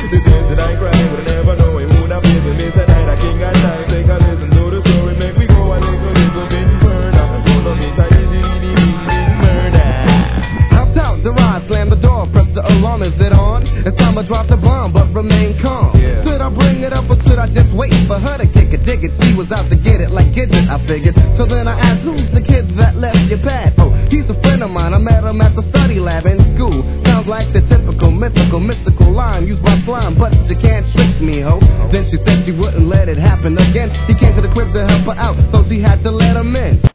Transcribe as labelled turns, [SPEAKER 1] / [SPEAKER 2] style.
[SPEAKER 1] The tears that I cry, but I never know it would have been with me tonight. I king at night, take a listen to the story, make me go a little bit further. Gonna meet a itty murder.
[SPEAKER 2] Hopped out, the ride, slammed the door, pressed the alarm, is it on? It's time to drop the bomb, but remain calm.
[SPEAKER 1] Yeah.
[SPEAKER 2] Should I bring it up or should I just wait for her to kick it, dig it? She was out to get it like Gidget, I figured. So then I asked, who's the kid that left your pad? Oh, he's a friend of mine, I met him at the study lab in school. Sounds like the typical, mystical line used by slime, but you can't trick me, ho. Then she said she wouldn't let it happen again. He came to the crib to help her out, so she had to let him in.